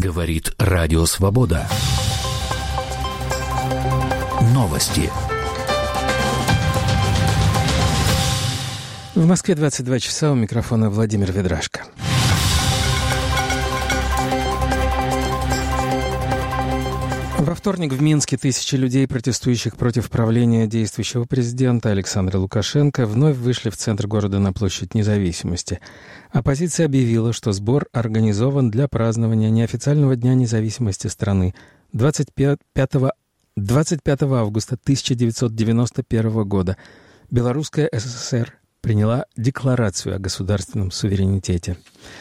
Говорит Радио Свобода. Новости. В Москве 22 часа, у микрофона Владимир Ведрашко. Во вторник в Минске тысячи людей, протестующих против правления действующего президента Александра Лукашенко, вновь вышли в центр города на площадь Независимости. Оппозиция объявила, что сбор организован для празднования неофициального Дня независимости страны 25 августа 1991 года. Белорусская ССР приняла декларацию о государственном суверенитете.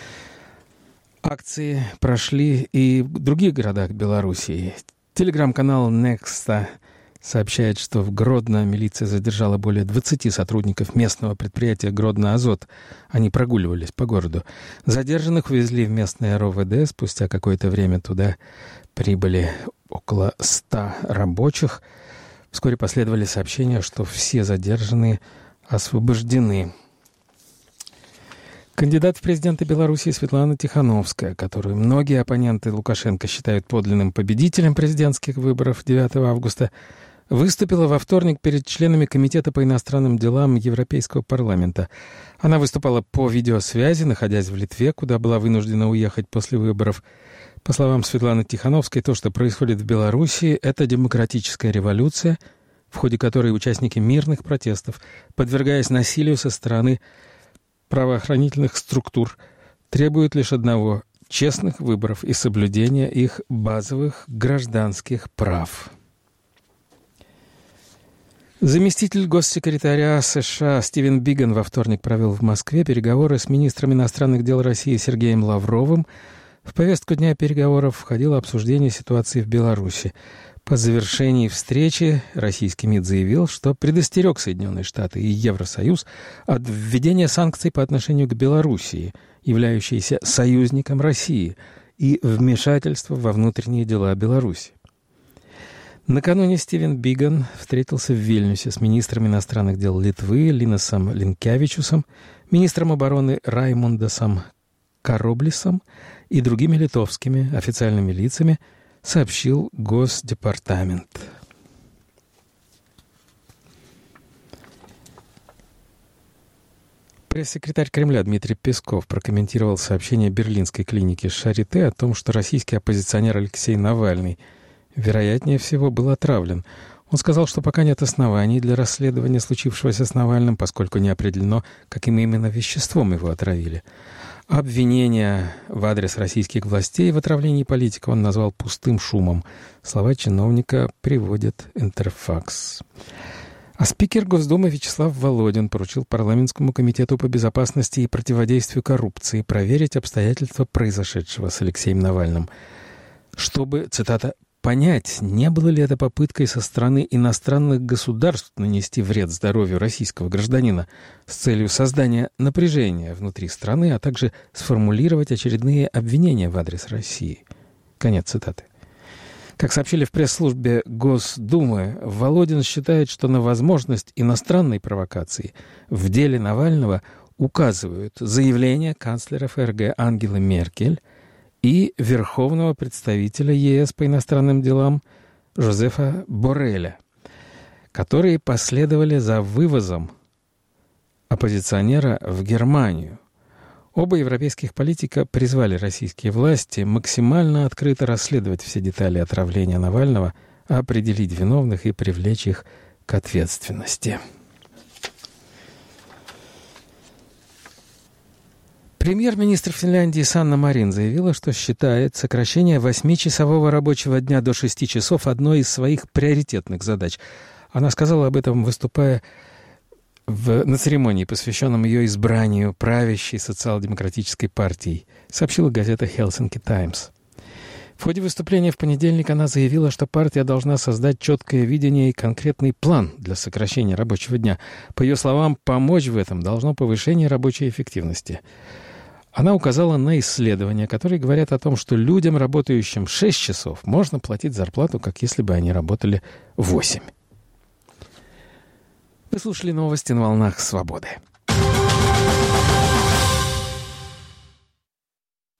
Акции прошли и в других городах Белоруссии. Телеграм-канал Nexta сообщает, что в Гродно милиция задержала более 20 сотрудников местного предприятия «Гродно-Азот». Они прогуливались по городу. Задержанных увезли в местное РОВД. Спустя какое-то время туда прибыли около 100 рабочих. Вскоре последовали сообщения, что все задержанные освобождены. Кандидат в президенты Беларуси Светлана Тихановская, которую многие оппоненты Лукашенко считают подлинным победителем президентских выборов 9 августа, выступила во вторник перед членами Комитета по иностранным делам Европейского парламента. Она выступала по видеосвязи, находясь в Литве, куда была вынуждена уехать после выборов. По словам Светланы Тихановской, то, что происходит в Беларуси, это демократическая революция, в ходе которой участники мирных протестов, подвергаясь насилию со стороны правоохранительных структур, требуют лишь одного – честных выборов и соблюдения их базовых гражданских прав. Заместитель госсекретаря США Стивен Биган во вторник провел в Москве переговоры с министром иностранных дел России Сергеем Лавровым. В повестку дня переговоров входило обсуждение ситуации в Беларуси. По завершении встречи российский МИД заявил, что предостерег Соединенные Штаты и Евросоюз от введения санкций по отношению к Белоруссии, являющейся союзником России, и вмешательства во внутренние дела Беларуси. Накануне Стивен Биган встретился в Вильнюсе с министром иностранных дел Литвы Линасом Линкевичусом, министром обороны Раймундасом Кароблисом и другими литовскими официальными лицами, сообщил Госдепартамент. Пресс-секретарь Кремля Дмитрий Песков прокомментировал сообщение берлинской клиники Шарите о том, что российский оппозиционер Алексей Навальный, вероятнее всего, был отравлен. Он сказал, что пока нет оснований для расследования случившегося с Навальным, поскольку не определено, каким именно веществом его отравили. Обвинения в адрес российских властей в отравлении политика он назвал пустым шумом. Слова чиновника приводит Интерфакс. А спикер Госдумы Вячеслав Володин поручил парламентскому комитету по безопасности и противодействию коррупции проверить обстоятельства произошедшего с Алексеем Навальным, чтобы, цитата, «понять, не было ли это попыткой со стороны иностранных государств нанести вред здоровью российского гражданина с целью создания напряжения внутри страны, а также сформулировать очередные обвинения в адрес России». Конец цитаты. Как сообщили в пресс-службе Госдумы, Володин считает, что на возможность иностранной провокации в деле Навального указывают заявления канцлера ФРГ Ангелы Меркель и верховного представителя ЕС по иностранным делам Жозефа Борреля, которые последовали за вывозом оппозиционера в Германию. Оба европейских политика призвали российские власти максимально открыто расследовать все детали отравления Навального, определить виновных и привлечь их к ответственности. Премьер-министр Финляндии Санна Марин заявила, что считает сокращение 8-часового рабочего дня до 6 часов одной из своих приоритетных задач. Она сказала об этом, выступая на церемонии, посвященном ее избранию правящей социал-демократической партией, сообщила газета «Helsinki Times». В ходе выступления в понедельник она заявила, что партия должна создать четкое видение и конкретный план для сокращения рабочего дня. По ее словам, помочь в этом должно повышение рабочей эффективности. Она указала на исследования, которые говорят о том, что людям, работающим 6 часов, можно платить зарплату, как если бы они работали 8. Вы слушали новости на волнах «Свободы».